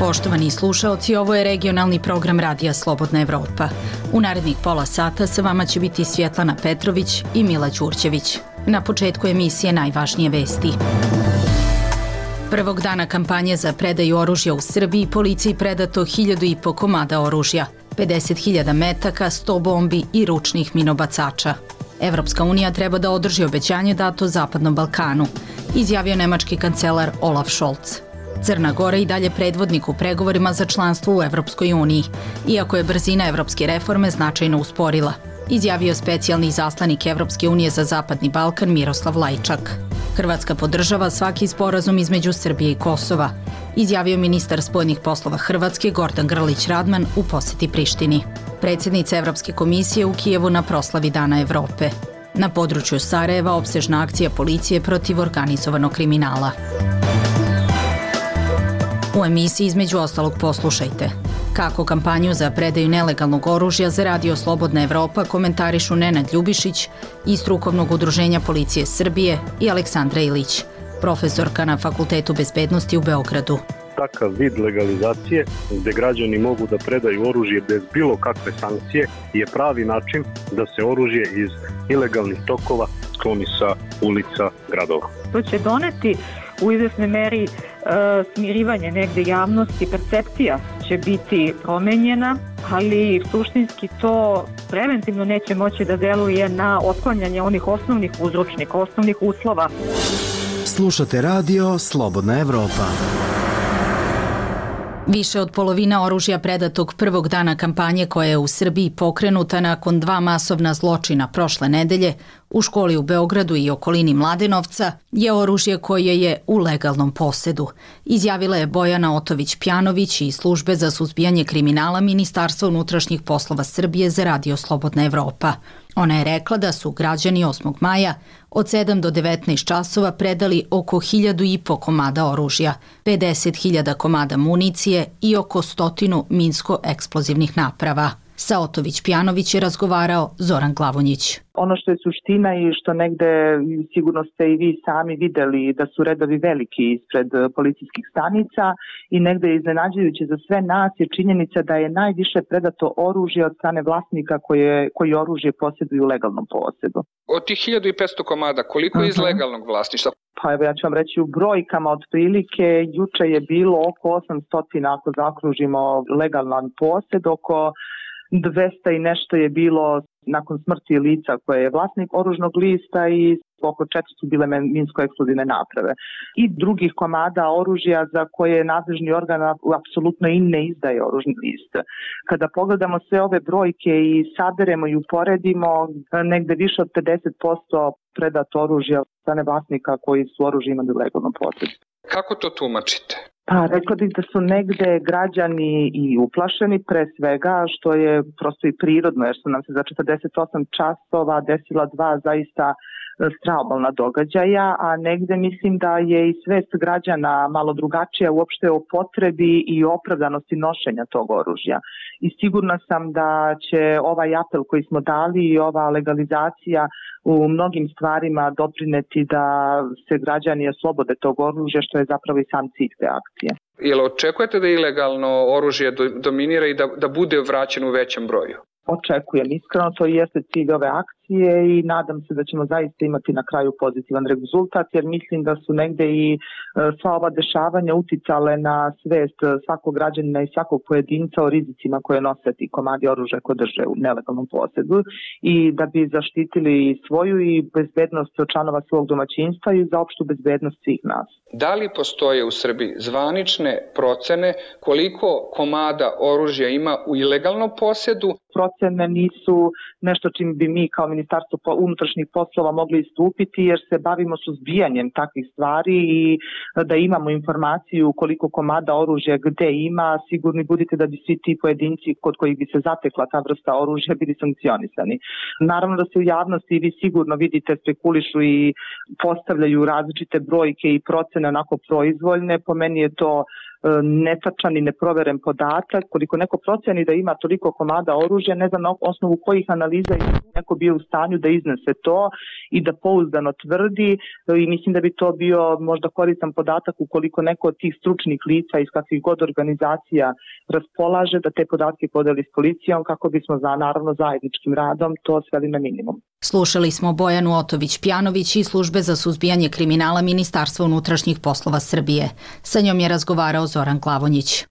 Poštovani slušaoci, ovo je regionalni program Radija Slobodna Evropa. U narednih pola sata sa vama će biti Svjetlana Petrović i Mila Đurđević. Na početku emisije najvažnije vesti. Prvog dana kampanje za predaju oružja u Srbiji policiji predato 1.500 komada oružja, 50.000 metaka, 100 bombi i ručnih minobacača. Evropska unija treba da održi obećanje dato Zapadnom Balkanu, izjavio nemački kancelar Olaf Scholz. Crna Gora i dalje predvodnik u pregovorima za članstvo u Evropskoj uniji, iako je brzina evropske reforme značajno usporila, izjavio specijalni izaslanik Evropske unije za Zapadni Balkan Miroslav Lajčak. Hrvatska podržava svaki sporazum između Srbije i Kosova, izjavio ministar spoljnih poslova Hrvatske Gordan Grlić Radman u poseti Prištini. Predsjednica Evropske komisije u Kijevu na proslavi Dana Evrope. Na području Sarajeva opsežna akcija policije protiv organizovanog kriminala. U emisiji između ostalog poslušajte kako kampanju za predaju nelegalnog oružja za Radio Slobodna Evropa komentarišu Nenad Ljubišić iz Strukovnog udruženja Policije Srbije i Aleksandra Ilić, profesorka na Fakultetu bezbednosti u Beogradu. Takav vid legalizacije gdje građani mogu da predaju oružje bez bilo kakve sankcije je pravi način da se oružje iz ilegalnih tokova skloni sa ulica gradova. To će doneti u izvesnoj meri smirivanje negde javnosti, percepcija će biti promenjena, ali suštinski to preventivno neće moći da deluje na otklanjanje onih osnovnih uzročnika, osnovnih uslova. Slušate radio Slobodna Evropa. Više od polovina oružja predatog prvog dana kampanje koja je u Srbiji pokrenuta nakon 2 masovna zločina prošle nedelje u školi u Beogradu i okolini Mladenovca je oružje koje je u legalnom posedu, izjavila je Bojana Otović-Pjanović iz Službe za suzbijanje kriminala Ministarstva unutrašnjih poslova Srbije za Radio Slobodna Evropa. Ona je rekla da su građani 8. maja od 7 do 19 časova predali oko 1.500 komada oružja, 50.000 komada municije i oko 100 minsko-eksplozivnih naprava. Sa Otović-Pjanović je razgovarao Zoran Glavonjić. Ono što je suština i što negde sigurno ste i vi sami videli da su redovi veliki ispred policijskih stanica i negde iznenađujuće za sve nas je činjenica da je najviše predato oružje od strane vlasnika koji oružje posjeduju u legalnom posedu. Od tih 1.500 komada, koliko je iz legalnog vlasništva? Pa evo ja ću vam reći u brojkama otprilike, juče je bilo oko 800 ako zaokružimo legalan posed, oko 200 i nešto je bilo nakon smrti lica koje je vlasnik oružnog lista i oko 4 su bile minsko-eksplozivne naprave. I drugih komada oružja za koje je nadležni organ apsolutno i ne izdaje oružni list. Kada pogledamo sve ove brojke i saberemo i uporedimo, negde više od 50% predato oružja od strane vlasnika koji su oružje imali u legalnom posedu. Kako to tumačite? Pa rekla bih da su negde građani i uplašeni pre svega, što je prosto i prirodno, jer su nam se za 48 časova desila 2 zaista strahobalna događaja, a negde mislim da je i svest građana malo drugačija uopšte o potrebi i opravdanosti nošenja tog oružja. I sigurna sam da će ovaj apel koji smo dali i ova legalizacija u mnogim stvarima doprineti da se građani oslobode tog oružja, što je zapravo i sam cilj te akcije. Jel očekujete da ilegalno oružje dominira i da bude vraćeno u većem broju? Očekujem iskreno, to jeste cilj ove akcije i nadam se da ćemo zaista imati na kraju pozitivan rezultat, jer mislim da su negde i sva ova dešavanja uticale na svest svakog građanina i svakog pojedinca o rizicima koje nose ti komadi oružja koje drže u nelegalnom posedu i da bi zaštitili svoju i bezbednost članova svog domaćinstva i za opštu bezbednost svih nas. Da li postoje u Srbiji zvanične procene koliko komada oružja ima u ilegalnom posedu? Procene nisu nešto čim bi mi kao Ministarstvo unutrašnjih poslova mogli istupiti, jer se bavimo suzbijanjem takvih stvari i da imamo informaciju koliko komada oružja gde ima, sigurni budite da bi svi ti pojedinci kod kojih bi se zatekla ta vrsta oružja bili sankcionisani. Naravno da se u javnosti vi sigurno vidite spekulišu i postavljaju različite brojke i procene onako proizvoljne. Po meni je to netačan i neproveren podatak. Koliko neko proceni da ima toliko komada oružja, ne znam na osnovu kojih analiza je neko bio u stanju da iznese to i da pouzdano tvrdi, i mislim da bi to bio možda koristan podatak ukoliko neko od tih stručnih lica iz kakvih god organizacija raspolaže, da te podatke podeli s policijom kako bismo naravno zajedničkim radom to sveli na minimum. Slušali smo Bojanu Otović-Pjanović iz Službe za suzbijanje kriminala Ministarstva unutrašnjih poslova Srbije. Sa njom je razgovarao Zoran Glavonjić.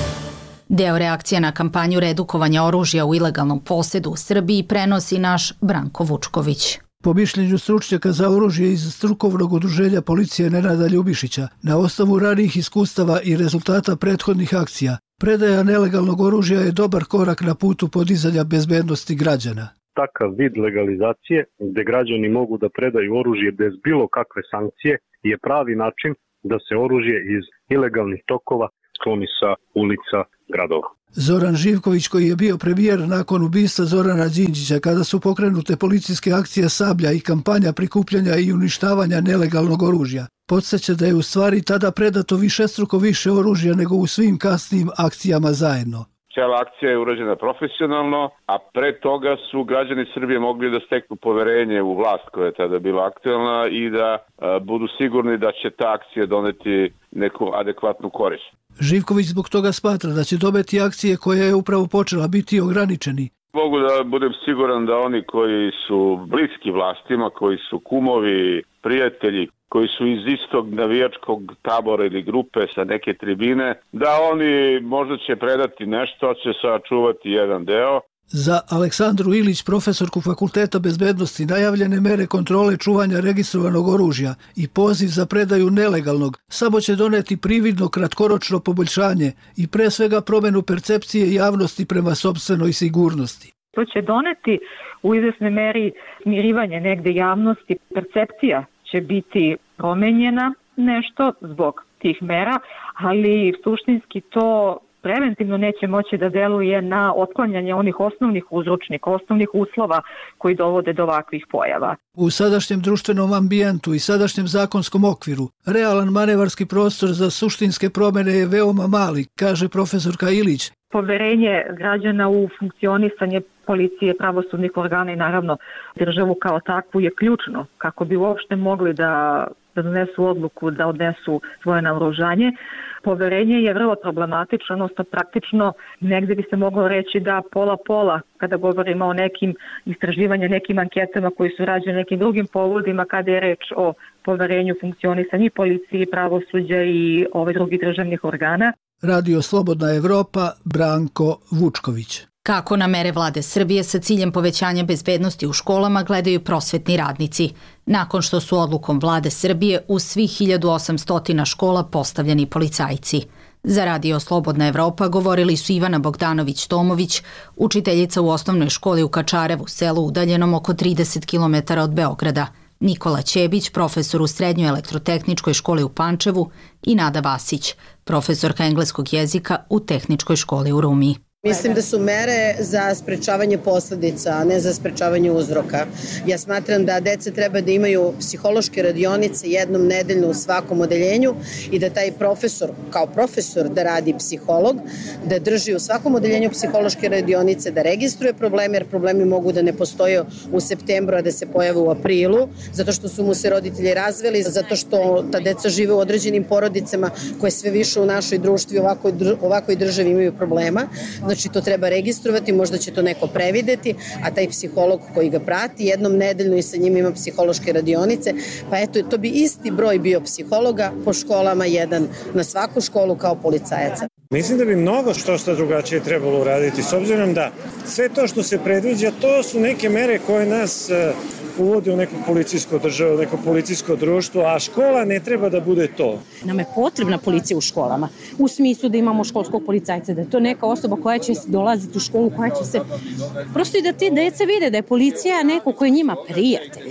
Deo reakcije na kampanju redukovanja oružja u ilegalnom posedu u Srbiji prenosi naš Branko Vučković. Po mišljenju stručnjaka za oružje iz strukovnog udruženja policije Nenada Ljubišića, na osnovu ranijih iskustava i rezultata prethodnih akcija, predaja nelegalnog oružja je dobar korak na putu podizanja bezbednosti građana. Takav vid legalizacije gde građani mogu da predaju oružje bez bilo kakve sankcije je pravi način da se oružje iz ilegalnih tokova skloni sa ulica gradova. Zoran Živković, koji je bio premijer nakon ubistva Zorana Đinđića, kada su pokrenute policijske akcije Sablja i kampanja prikupljanja i uništavanja nelegalnog oružja, podsjeća da je u stvari tada predato višestruko više oružja nego u svim kasnijim akcijama zajedno. Cijela akcija je urađena profesionalno, a pre toga su građani Srbije mogli da steknu poverenje u vlast koja je tada bila aktuelna i da budu sigurni da će ta akcija doneti neku adekvatnu korist. Živković zbog toga smatra da će dobiti akcije koja je upravo počela biti ograničeni. Mogu da budem siguran da oni koji su bliski vlastima, koji su kumovi, prijatelji, koji su iz istog navijačkog tabora ili grupe sa neke tribine, da oni možda će predati nešto, će sačuvati jedan deo. Za Aleksandru Ilić, profesorku Fakulteta bezbednosti, najavljene mere kontrole čuvanja registrovanog oružja i poziv za predaju nelegalnog samo će doneti prividno kratkoročno poboljšanje i pre svega promenu percepcije javnosti prema sopstvenoj sigurnosti. To će doneti u izvesnoj meri smirivanje negde javnosti, percepcija će biti promenjena nešto zbog tih mera, ali suštinski to preventivno neće moći da deluje na otklanjanje onih osnovnih uzročnika, osnovnih uslova koji dovode do ovakvih pojava. U sadašnjem društvenom ambijentu i sadašnjem zakonskom okviru, realan manevarski prostor za suštinske promene je veoma mali, kaže profesorka Ilić. Poverenje građana u funkcionisanje policije, pravosudnih organa i naravno državu kao takvu je ključno kako bi uopšte mogli da donesu odluku da odnesu svoje naoružanje. Poverenje je vrlo problematično, odnosno praktično negde bi se moglo reći da pola-pola kada govorimo o nekim istraživanjima, nekim anketama koji su rađene nekim drugim povodima kada je reč o poverenju funkcionisanja i policije, pravosuđa i drugih državnih organa. Radio Slobodna Evropa, Branko Vučković. Kako na mere vlade Srbije sa ciljem povećanja bezbednosti u školama gledaju prosvetni radnici, nakon što su odlukom vlade Srbije u svih 1800 škola postavljeni policajci. Za Radio Slobodna Evropa govorili su Ivana Bogdanović-Tomović, učiteljica u osnovnoj školi u Kačarevu, selu udaljenom oko 30 km od Beograda, Nikola Ćebić, profesor u Srednjoj elektrotehničkoj školi u Pančevu i Nada Vasić, profesorka engleskog jezika u Tehničkoj školi u Rumi. Mislim da su mere za sprečavanje posledica, a ne za sprečavanje uzroka. Ja smatram da deca treba da imaju psihološke radionice jednom nedeljno u svakom odeljenju i da taj profesor, kao profesor, da radi psiholog, da drži u svakom odeljenju psihološke radionice, da registruje probleme, jer problemi mogu da ne postoje u septembru, a da se pojave u aprilu, zato što su mu se roditelji razveli, zato što ta deca žive u određenim porodicama koje sve više u našoj društvi ovakvoj državi imaju problema. Znači, to treba registrovati, možda će to neko prevideti, a taj psiholog koji ga prati jednom nedeljno i sa njim ima psihološke radionice, pa eto, to bi isti broj bio psihologa po školama, jedan na svaku školu kao policajaca. Mislim da bi mnogo što drugačije trebalo uraditi, s obzirom da sve to što se predviđa, to su neke mere koje nas uvode u neku policijsku državu, neko policijsko društvo, a škola ne treba da bude to. Nam je potrebna policija u školama, u smislu da imamo školskog policajca, da je to neka osoba koja će dolaziti u školu, koja će se... Prosto i da te dece vide da je policija neko ko je njima prijatelj.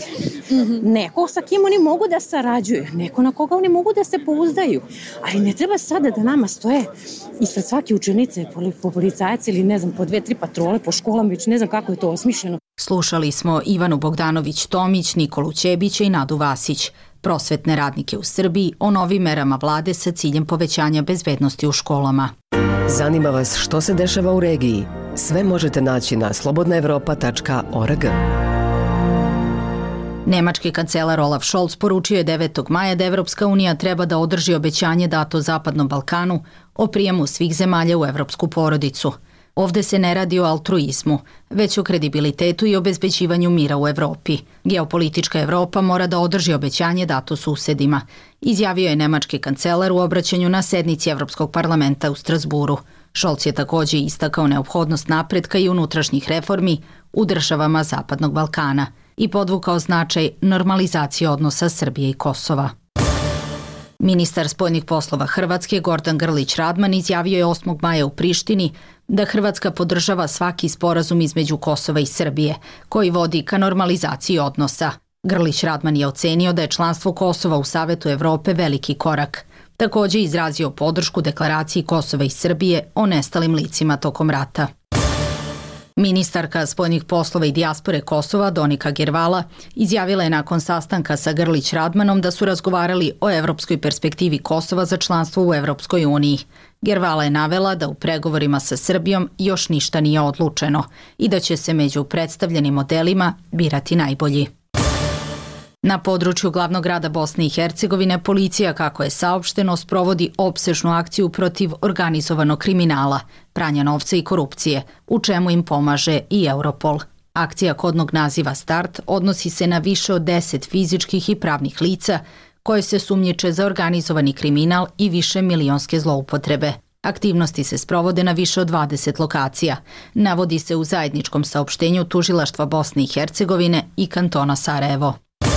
Neko sa kim oni mogu da sarađuju, neko na koga oni mogu da se pouzdaju. Ali ne treba sada da nama stoje ispred svake učenice po policajac ili ne znam, po 2-3 patrole po školama, već ne znam kako je to osmišljeno. Slušali smo Ivanu Bogdanović-Tomić, Nikolu Ćebića i Nadu Vasić. prosvetne radnike u Srbiji o novim merama vlade sa ciljem povećanja bezbednosti u školama. Zanima vas što se dešava u regiji? Sve možete naći na slobodnaevropa.org. Nemački kancelar Olaf Scholz poručio je 9. maja da Evropska unija treba da održi obećanje dato Zapadnom Balkanu o prijemu svih zemalja u evropsku porodicu. Ovde se ne radi o altruizmu, već o kredibilitetu i obezbeđivanju mira u Evropi. Geopolitička Evropa mora da održi obećanje dato susedima, izjavio je nemački kancelar u obraćanju na sednici Evropskog parlamenta u Strasburu. Scholz je takođe istakao neophodnost napretka i unutrašnjih reformi u državama Zapadnog Balkana i podvukao značaj normalizacije odnosa Srbije i Kosova. Ministar spoljnih poslova Hrvatske Gordan Grlić Radman izjavio je 8. maja u Prištini da Hrvatska podržava svaki sporazum između Kosova i Srbije, koji vodi ka normalizaciji odnosa. Grlić Radman je ocenio da je članstvo Kosova u Savetu Evrope veliki korak. Takođe izrazio podršku deklaraciji Kosova i Srbije o nestalim licima tokom rata. Ministarka spoljnih poslova i dijaspore Kosova Donika Gervala izjavila je nakon sastanka sa Grlić Radmanom da su razgovarali o evropskoj perspektivi Kosova za članstvo u Evropskoj uniji. Gervala je navela da u pregovorima sa Srbijom još ništa nije odlučeno i da će se među predstavljenim modelima birati najbolji. Na području glavnog grada Bosne i Hercegovine policija, kako je saopšteno, sprovodi opsežnu akciju protiv organizovanog kriminala, pranja novca i korupcije, u čemu im pomaže i Europol. Akcija kodnog naziva Start odnosi se na više od 10 fizičkih i pravnih lica koje se sumnjiče za organizovani kriminal i više milionske zloupotrebe. Aktivnosti se sprovode na više od 20 lokacija, navodi se u zajedničkom saopštenju Tužilaštva Bosne i Hercegovine i kantona Sarajevo.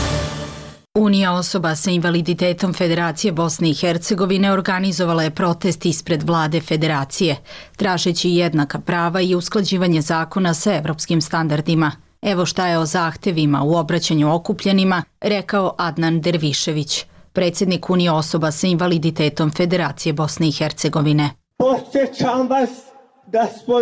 Unija osoba sa invaliditetom Federacije Bosne i Hercegovine organizovala je protest ispred vlade Federacije, tražeći jednaka prava i usklađivanje zakona sa evropskim standardima. Evo šta je o zahtevima u obraćanju okupljenima rekao Adnan Dervišević, predsjednik Unije osoba sa invaliditetom Federacije Bosne i Hercegovine. Podsjećam vas da smo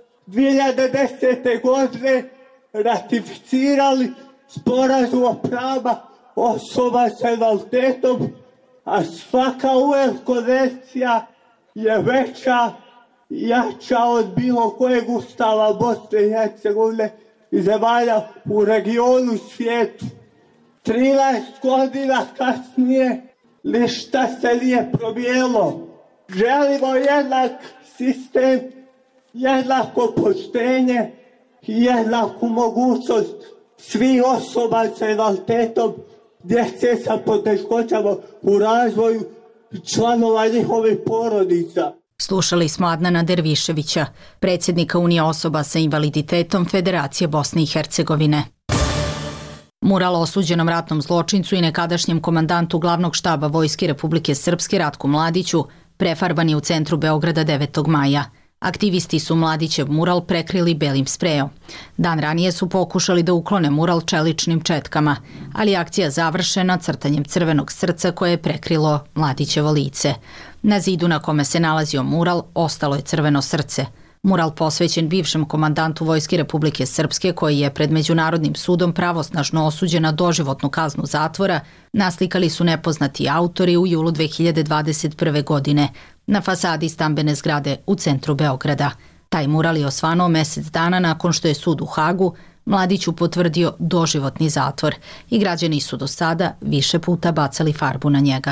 2010. godine ratificirali sporazum o pravima osoba sa invaliditetom, a svaka UN konvencija je veća i jača od bilo kojeg ustava Bosne i Hercegovine i zemalja u regionu i svijetu. 13 godina kasnije ništa se nije promijenilo. Želimo jednak sistem, jednako poštenje i jednaku mogućnost svih osoba sa invaliditetom, djece sa poteškoćama u razvoju i članova njihovih porodica. Slušali smo Adnana Derviševića, predsjednika Unije osoba sa invaliditetom Federacije Bosne i Hercegovine. Mural osuđenom ratnom zločincu i nekadašnjem komandantu glavnog štaba Vojske Republike Srpske Ratku Mladiću prefarban je u centru Beograda 9. maja. Aktivisti su Mladićev mural prekrili belim sprejom. Dan ranije su pokušali da uklone mural čeličnim četkama, ali akcija završena crtanjem crvenog srca koje je prekrilo Mladićevo lice. Na zidu na kome se nalazio mural ostalo je crveno srce. Mural posvećen bivšem komandantu Vojske Republike Srpske, koji je pred Međunarodnim sudom pravosnažno osuđen na doživotnu kaznu zatvora, naslikali su nepoznati autori u julu 2021. godine na fasadi stambene zgrade u centru Beograda. Taj mural je osvanuo mesec dana nakon što je sud u Hagu Mladiću potvrdio doživotni zatvor i građani su do sada više puta bacali farbu na njega.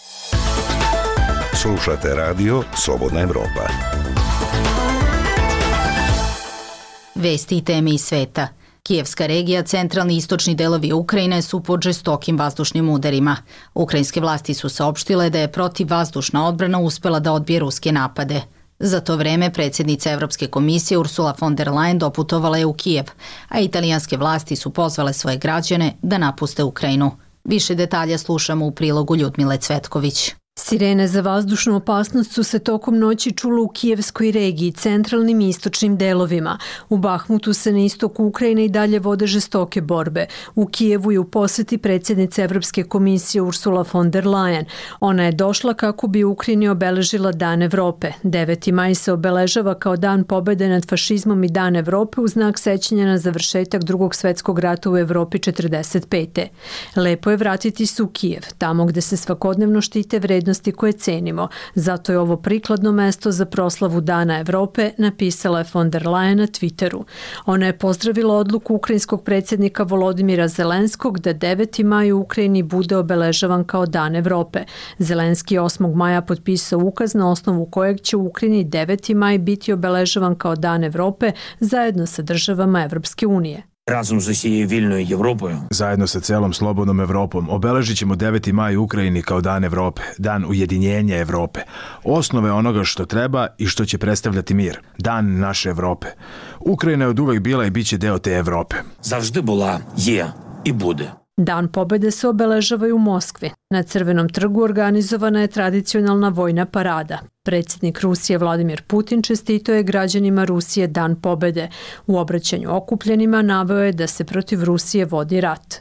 Slušate radio Slobodna Evropa. Vesti i teme iz sveta. Kijevska regija, centralni i istočni delovi Ukrajine su pod žestokim vazdušnim udarima. Ukrajinske vlasti su saopštile da je protivvazdušna odbrana uspela da odbije ruske napade. Za to vreme predsjednica Evropske komisije Ursula von der Leyen doputovala je u Kijev, a italijanske vlasti su pozvale svoje građane da napuste Ukrajinu. Više detalja slušamo u prilogu Ljudmile Cvetković. Sirene za vazdušnu opasnost su se tokom noći čule u Kijevskoj regiji, centralnim i istočnim delovima. U Bahmutu se na istoku Ukrajine i dalje vode žestoke borbe. U Kijevu je u poseti predsjednice Evropske komisije Ursula von der Leyen. Ona je došla kako bi Ukrajini obeležila Dan Evrope. 9. maj se obeležava kao Dan pobede nad fašizmom i Dan Evrope u znak sećanja na završetak Drugog svetskog rata u Evropi 45. Lepo je vratiti se u Kijev, tamo gde se svakodnevno štite vrednosti koje cenimo. Zato je ovo prikladno mesto za proslavu Dana Evrope, napisala je von der Leyen na Twitteru. Ona je pozdravila odluku ukrajinskog predsjednika Volodimira Zelenskog da 9. maj u Ukrajini bude obeležavan kao Dan Evrope. Zelenski je 8. maja potpisao ukaz na osnovu kojeg će u Ukrajini 9. maj biti obeležavan kao Dan Evrope zajedno sa državama Evropske unije. Razom z usією вільною Європою. Zajedno sa celom slobodnom Evropom obeležit ćemo 9. maj u Ukrajini kao Dan Evrope, Dan ujedinjenja Evrope, osnove onoga što treba i što će predstavljati mir, Dan naše Evrope. Ukrajina je od uvek bila i bit će deo te Evrope. Завжди була, є і буде. Dan pobede se obeležava i u Moskvi. Na Crvenom trgu organizovana je tradicionalna vojna parada. Predsjednik Rusije Vladimir Putin čestitao je građanima Rusije Dan pobede. U obraćanju okupljenima naveo je da se protiv Rusije vodi rat.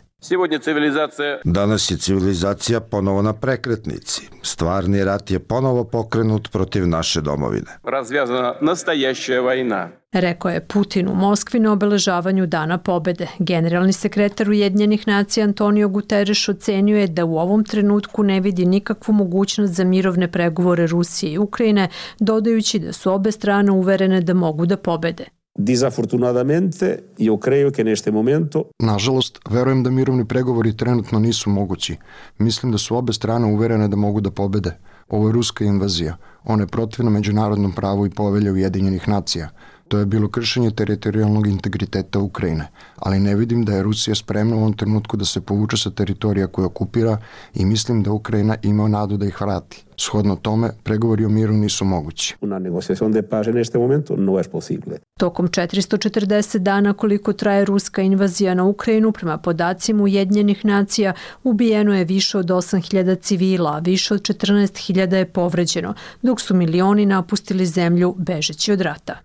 Danas je civilizacija ponovo na prekretnici. Stvarni rat je ponovo pokrenut protiv naše domovine. Razvjazana nastajašća vojna. Rekao je Putin u Moskvi na obeležavanju Dana pobede. Generalni sekretar Ujedinjenih nacija Antonio Guterres ocenio je da u ovom trenutku ne vidi nikakvu mogućnost za mirovne pregovore Rusije i Ukrajine, dodajući da su obe strane uverene da mogu da pobede. Desafortunadamente, io credo che neste momento... Nažalost, verujem da mirovni pregovori trenutno nisu mogući. Mislim da su obe strane uverene da mogu da pobede. Ovo je ruska invazija. Ona je protivna međunarodnom pravu i povelje Ujedinjenih nacija. To je bilo kršenje teritorijalnog integriteta Ukrajine, ali ne vidim da je Rusija spremna u ovom trenutku da se povuče sa teritorija koje okupira i mislim da Ukrajina ima nadu da ih vrati. Shodno tome, pregovori o miru nisu mogući. Una negociación de paz en este momento no es posible. Tokom 440 dana koliko traje ruska invazija na Ukrajinu, prema podacima Ujedinjenih nacija, ubijeno je više od 8.000 civila, a više od 14.000 je povređeno, dok su milioni napustili zemlju bežeći od rata.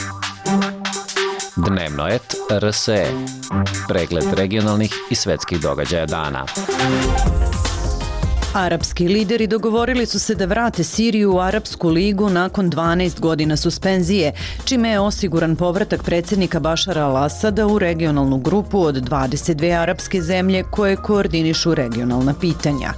Dnevnoet RSE. Pregled regionalnih i svetskih događaja dana. Arapski lideri dogovorili su se da vrate Siriju u Arapsku ligu nakon 12 godina suspenzije, čime je osiguran povratak predsjednika Bašara al-Asada u regionalnu grupu od 22 arapske zemlje koje koordinišu regionalna pitanja.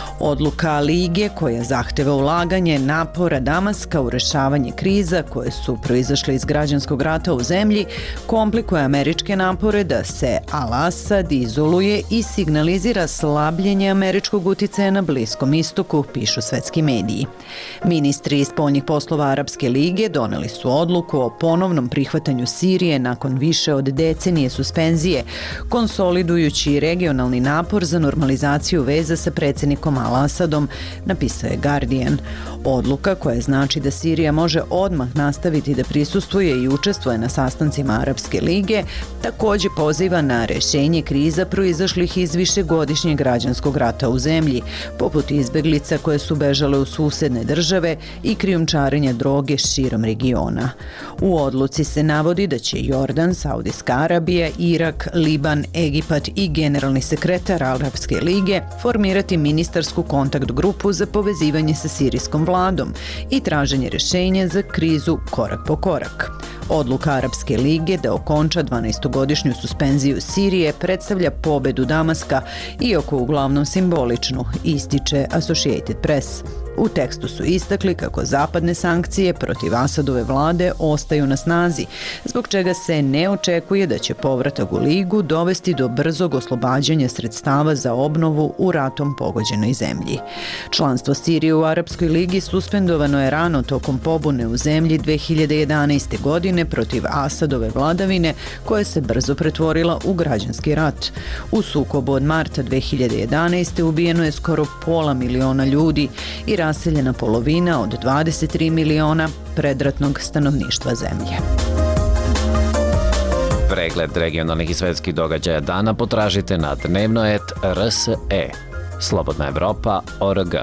Odluka Lige, koja zahteva ulaganje napora Damaska u rešavanje kriza koje su proizašle iz građanskog rata u zemlji, komplikuje američke napore da se al-Asad izoluje i signalizira slabljenje američkog uticaja na Bliskom istoku, pišu svetski mediji. Ministri spoljnih poslova Arapske lige doneli su odluku o ponovnom prihvatanju Sirije nakon više od decenije suspenzije, konsolidujući regionalni napor za normalizaciju veza sa predsjednikom al-Asadom, napisao je Guardian. Odluka koja znači da Sirija može odmah nastaviti da prisustvuje i učestvuje na sastancima Arapske lige, također poziva na rešenje kriza proizašlih iz višegodišnjeg građanskog rata u zemlji, poput izbeglica koje su bežale u susedne države i krijumčarenja droge širom regiona. U odluci se navodi da će Jordan, Saudijska Arabija, Irak, Liban, Egipat i generalni sekretar Arapske lige formirati ministarsku kontakt grupu za povezivanje sa sirijskom vladom i traženje rešenja za krizu korak po korak. Odluka Arapske lige da okonča 12-godišnju suspenziju Sirije predstavlja pobedu Damaska, iako uglavnom simboličnu, ističe Associated Press. U tekstu su istakli kako zapadne sankcije protiv Asadove vlade ostaju na snazi, zbog čega se ne očekuje da će povratak u ligu dovesti do brzog oslobađanja sredstava za obnovu u ratom pogođenoj zemlji. Članstvo Sirije u Arapskoj ligi suspendovano je rano tokom pobune u zemlji 2011. godine protiv Asadove vladavine, koja se brzo pretvorila u građanski rat. U sukobu od marta 2011. ubijeno je skoro 500.000 ljudi i raseljena polovina od 23 miliona predratnog stanovništva zemlje. Pregled regionalnih i svetskih događaja dana potražite na dnevnoet.rs.e. Slobodna Evropa.org.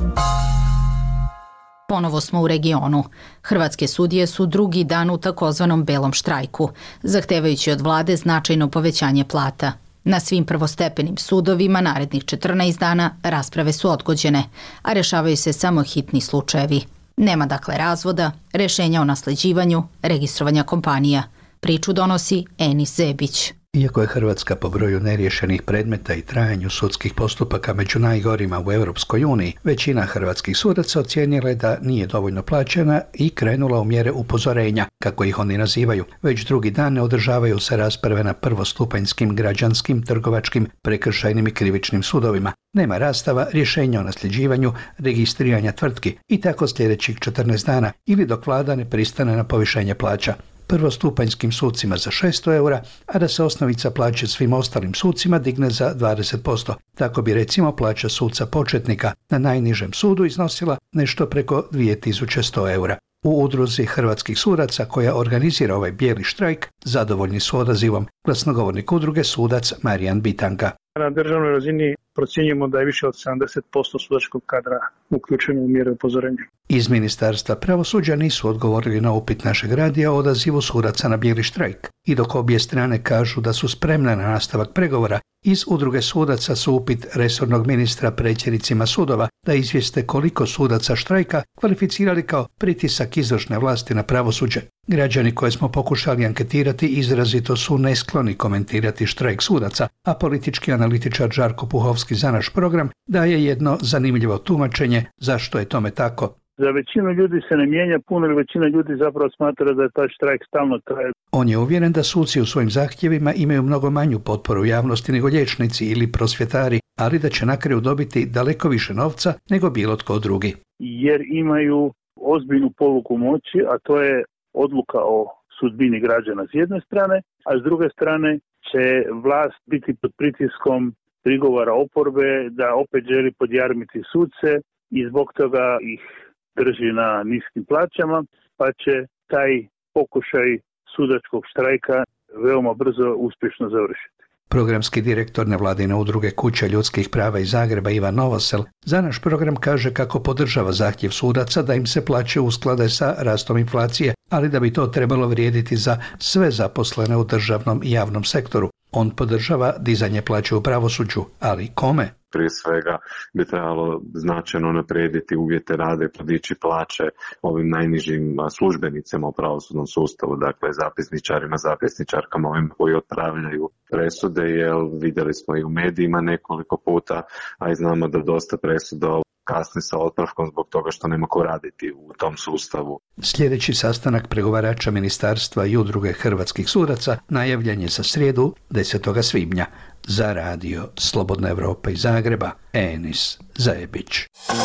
Ponovo smo u regionu. Hrvatske sudije su drugi dan u takozvanom belom štrajku, zahtevajući od vlade značajno povećanje plata. Na svim prvostepenim sudovima narednih 14 dana rasprave su odgođene, a rešavaju se samo hitni slučajevi. Nema dakle razvoda, rešenja o nasleđivanju, registrovanja kompanija. Priču donosi Enis Zebić. Iako je Hrvatska po broju neriješenih predmeta i trajanju sudskih postupaka među najgorima u Europskoj uniji, većina hrvatskih sudaca ocijenila je da nije dovoljno plaćena i krenula u mjere upozorenja, kako ih oni nazivaju. Već drugi dan ne održavaju se rasprave na prvostupanjskim građanskim, trgovačkim, prekršajnim i krivičnim sudovima. Nema rastava, rješenja o nasljeđivanju, registriranja tvrtki i tako sljedećih 14 dana ili dok vlada ne pristane na povišenje plaća. Prvostupanjskim sucima za 600 eura, a da se osnovica plaće svim ostalim sucima digne za 20%. Tako bi recimo plaća suca početnika na najnižem sudu iznosila nešto preko 2100 eura. U udruzi hrvatskih sudaca koja organizira ovaj bijeli štrajk zadovoljni su odazivom. Glasnogovornik udruge sudac Marijan Bitanka. Na državnoj razini procjenjujemo da je više od 70% sudačkog kadra uključeno u mjere upozorenja. Iz Ministarstva pravosuđa nisu odgovorili na upit našeg radija o odazivu sudaca na bijeli štrajk. I dok obje strane kažu da su spremne na nastavak pregovora, iz udruge sudaca su upit resornog ministra predsjednicima sudova da izvijeste koliko sudaca štrajka kvalificirali kao pritisak izvršne vlasti na pravosuđe. Građani koje smo pokušali anketirati izrazito su neskloni komentirati štrajk sudaca, a politički analitičar Žarko Puhovski za naš program daje jedno zanimljivo tumačenje zašto je tome tako. Za većinu ljudi se ne mijenja puno ili većina ljudi zapravo smatra da je taj štrajk stalno traje. On je uvjeren da suci u svojim zahtjevima imaju mnogo manju potporu javnosti nego liječnici ili prosvjetari, ali da će na kraju dobiti daleko više novca nego bilo tko drugi. Jer imaju ozbiljnu polugu moći, a to je odluka o sudbini građana s jedne strane, a s druge strane će vlast biti pod pritiskom prigovora oporbe da opet želi podjarmiti suce i zbog toga ih drži na niskim plaćama, pa će taj pokušaj sudačkog štrajka veoma brzo uspješno završiti. Programski direktor nevladine udruge Kuća ljudskih prava iz Zagreba Ivan Novosel za naš program kaže kako podržava zahtjev sudaca da im se plaće usklade sa rastom inflacije, ali da bi to trebalo vrijediti za sve zaposlene u državnom i javnom sektoru. On podržava dizanje plaće u pravosuđu, ali kome? Prije svega bi trebalo značajno unaprijediti uvjete rada i podići plaće ovim najnižim službenicima u pravosudnom sustavu, dakle zapisničarima, zapisničarkama, ovim koji otpravljaju presude, jer vidjeli smo i u medijima nekoliko puta, a i znamo da dosta presuda kasni sa otpravkom zbog toga što nema ko raditi u tom sustavu. Sljedeći sastanak pregovarača ministarstva i udruge hrvatskih sudaca najavljen je za srijedu 10. svibnja. Za radio Slobodna Evropa iz Zagreba, Enis Zebić.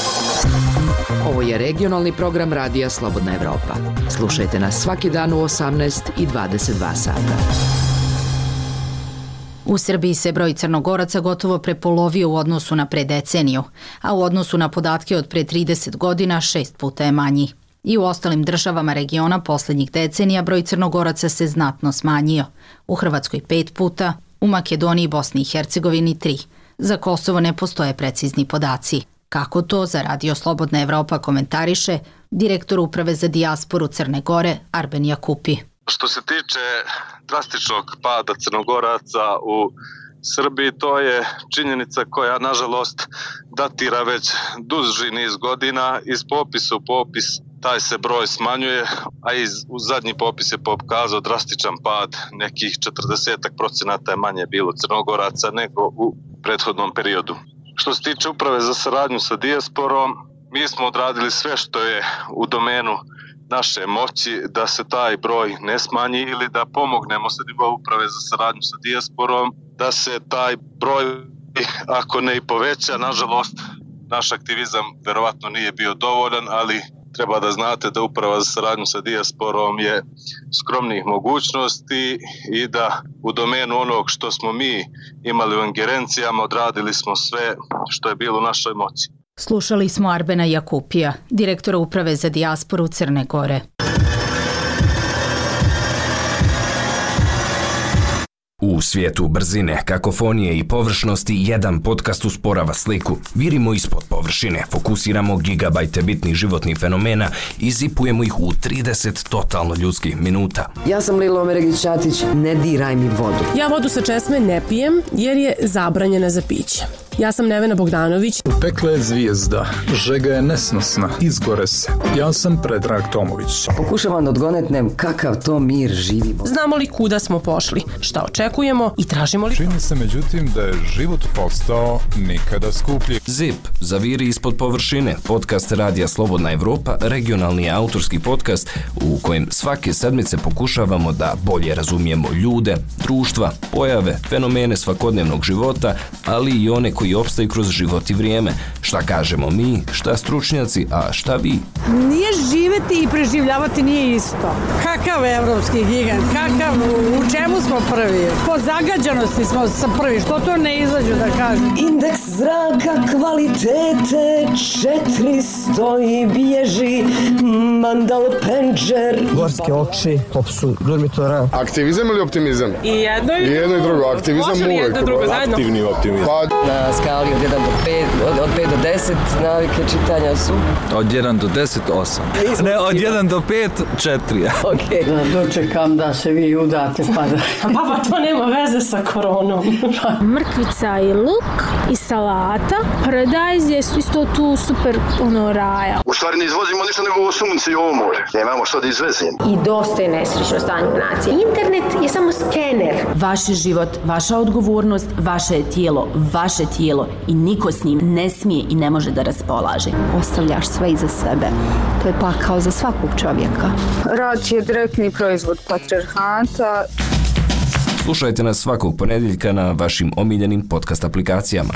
Ovo je regionalni program radija Slobodna Evropa. Slušajte nas svaki dan u 18 i 22 sata. U Srbiji se broj Crnogoraca gotovo prepolovio u odnosu na pre deceniju, a u odnosu na podatke od pre 30 godina 6 puta je manji. I u ostalim državama regiona posljednjih decenija broj Crnogoraca se znatno smanjio. U Hrvatskoj 5 puta, u Makedoniji i Bosni i Hercegovini 3. Za Kosovo ne postoje precizni podaci. Kako to za radio Slobodna Evropa komentariše direktor Uprave za dijasporu Crne Gore Arben Jakupi. Što se tiče drastičnog pada Crnogoraca u Srbiji, to je činjenica koja nažalost datira već duži niz godina. Iz popisa u popis taj se broj smanjuje, a u zadnji popis je pokazao drastičan pad, nekih 40% je manje bilo Crnogoraca nego u prethodnom periodu. Što se tiče Uprave za saradnju sa dijasporom, mi smo odradili sve što je u domenu naše moći da se taj broj ne smanji ili da pomognemo sa nivoa Uprave za saradnju sa dijasporom, da se taj broj, ako ne i poveća, nažalost, naš aktivizam verovatno nije bio dovoljan, ali treba da znate da Uprava za saradnju sa dijasporom je skromnih mogućnosti i da u domenu onog što smo mi imali u ingerencijama odradili smo sve što je bilo u našoj moći. Slušali smo Arbena Jakupija, direktora Uprave za dijasporu Crne Gore. U U svijetu brzine, kakofonije i površnosti, jedan podcast usporava sliku. Virimo ispod površine, fokusiramo gigabajte bitnih životnih fenomena i zipujemo ih u 30 totalno ljudskih minuta. Ja sam Lilo Omeregić-Ćatić, ne diraj mi vodu. Ja vodu sa česme ne pijem jer je zabranjena za piće. Ja sam Nevena Bogdanović. Pekla je zvijezda, žega je nesnosna, izgore se. Ja sam Predrag Tomović. Pokušavam da odgonetnem kakav to mir živimo. Znamo li kuda smo pošli, šta očekujemo i tražimo li... Čini se međutim da je život postao nikada skuplji. ZIP, zaviri ispod površine, podcast Radija Slobodna Evropa, regionalni autorski podcast u kojem svake sedmice pokušavamo da bolje razumijemo ljude, društva, pojave, fenomene svakodnevnog života, ali i one koji opstaju kroz život i vrijeme. Šta kažemo mi, šta stručnjaci, a šta vi? Nije živeti i preživljavati nije isto. Kakav evropski gigant, u čemu smo prvi? Po zagađenosti smo prvi, što to ne izađu da kažu? Indeks zraka kvalitete 400 i bježi mandal penđer. Gorske oči, popsu durmitora. Aktivizam ili optimizam? I jedno i drugo. Aktivizam može li jedno drugo zajedno? Aktivni optimizam. Na skali od 1 do 5, od 5 do 10 navike čitanja su? Od 1 do 10, 8. Ne, od 1 do 5, 4. Okej. Dočekam da se vi udate pa da... Baba, to nema veze sa koronom. Mrkvica i luk i salata. Paradajz je isto tu super raja. U stvari ne izvozimo ništa nego ovo sunce i ovo more. Nemamo što da izvezimo. I dosta je nesrećno stanje nacije. Internet je samo skener. Vaš život, vaša odgovornost, vaše je tijelo i niko s njim ne smije i ne može da raspolaže. Ostavljaš sve iza sebe. To je pakao za svakog čovjeka. Rad je direktni proizvod patrijarhata. Slušajte nas svakog ponedjeljka na vašim omiljenim podcast aplikacijama.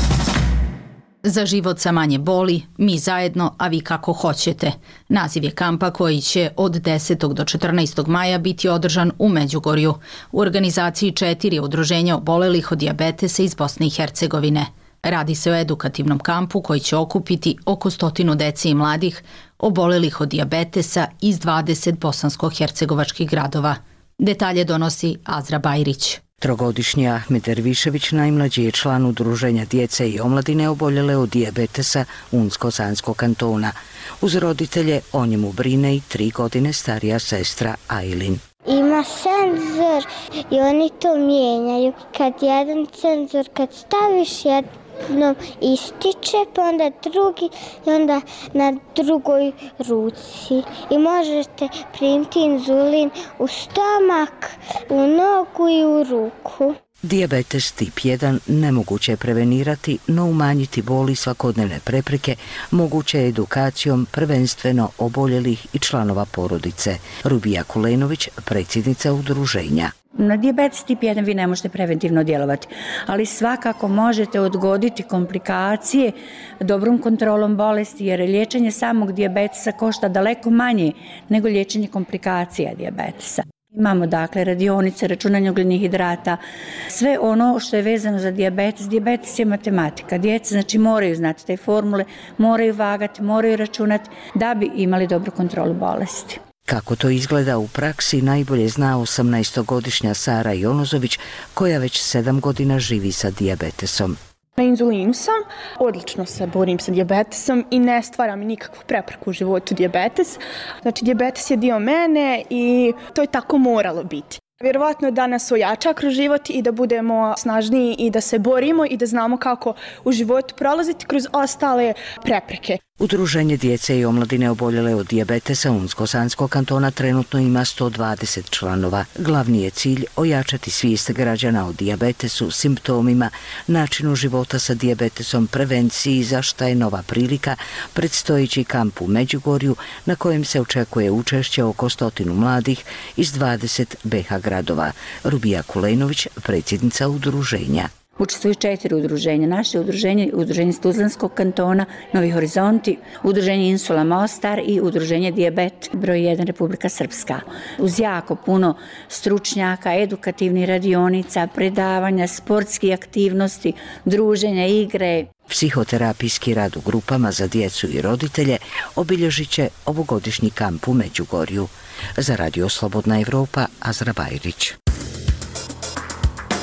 Za život sa manje boli, mi zajedno, a vi kako hoćete. Naziv je kampa koji će od 10. do 14. maja biti održan u Međugorju u organizaciji 4 udruženja obolelih od dijabetesa iz Bosne i Hercegovine. Radi se o edukativnom kampu koji će okupiti oko 100 dece i mladih obolelih od dijabetesa iz 20 bosansko-hercegovačkih gradova. Detalje donosi Azra Bajrić. Trogodišnji Ahmed Ervišević najmlađi je član udruženja djece i omladine oboljele od dijabetesa Unsko-Sanskog kantona. Uz roditelje o njemu brine i 3 godine starija sestra Ajlin. Ima senzor i oni to mijenjaju. Kad jedan senzor, kad staviš jednom ističe, pa onda drugi i onda na drugoj ruci. I možete primiti inzulin u stomak, u nogu i u ruku. Dijabetes tip 1 nemoguće je prevenirati, no umanjiti bol i svakodnevne prepreke moguće je edukacijom prvenstveno oboljelih i članova porodice. Rubija Kulenović, predsjednica udruženja. Na dijabetes tip 1 vi ne možete preventivno djelovati, ali svakako možete odgoditi komplikacije dobrom kontrolom bolesti, jer liječenje samog dijabetesa košta daleko manje nego liječenje komplikacija dijabetesa. Imamo dakle radionice, računanje ugljenih hidrata, sve ono što je vezano za dijabetes. Dijabetes je matematika. Djeca znači moraju znati te formule, moraju vagati, moraju računati da bi imali dobru kontrolu bolesti. Kako to izgleda u praksi najbolje zna 18-godišnja Sara Jonozović koja već 7 godina živi sa dijabetesom. Na inzulinu sam, odlično se borim sa dijabetesom i ne stvara mi nikakvu prepreku u životu dijabetes. Znači dijabetes je dio mene i to je tako moralo biti. Vjerovatno da nas ojača kroz život i da budemo snažniji i da se borimo i da znamo kako u životu prolaziti kroz ostale prepreke. Udruženje djece i omladine oboljele od dijabetesa Unsko-Sanskog kantona trenutno ima 120 članova. Glavni je cilj ojačati svijest građana o dijabetesu, simptomima, načinu života sa dijabetesom, prevenciji, za šta je nova prilika predstojeći kamp u Međugorju na kojem se očekuje učešće oko 100 mladih iz 20 BH gradova. Rubija Kulenović, predsjednica udruženja. Učestvuju 4 udruženja. Naše udruženje Tuzlanskog kantona, Novi horizonti, udruženje Insula Mostar i udruženje Dijabet broj 1 Republika Srpska. Uz jako puno stručnjaka, edukativnih radionica, predavanja, sportskih aktivnosti, druženja, igre. Psihoterapijski rad u grupama za djecu i roditelje obilježit će ovogodišnji kamp u Međugorju. Za Radio Slobodna Evropa, Azra Bajrić.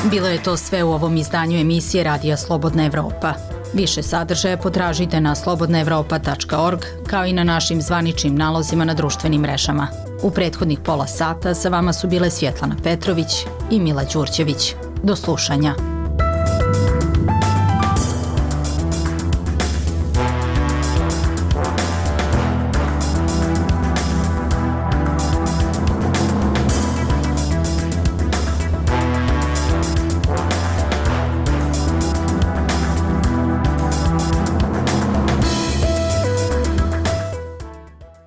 Bilo je to sve u ovom izdanju emisije Radija Slobodna Evropa. Više sadržaja potražite na slobodnaevropa.org, kao i na našim zvaničnim nalozima na društvenim mrežama. U prethodnih pola sata sa vama su bile Svjetlana Petrović i Mila Đurđević. Do slušanja.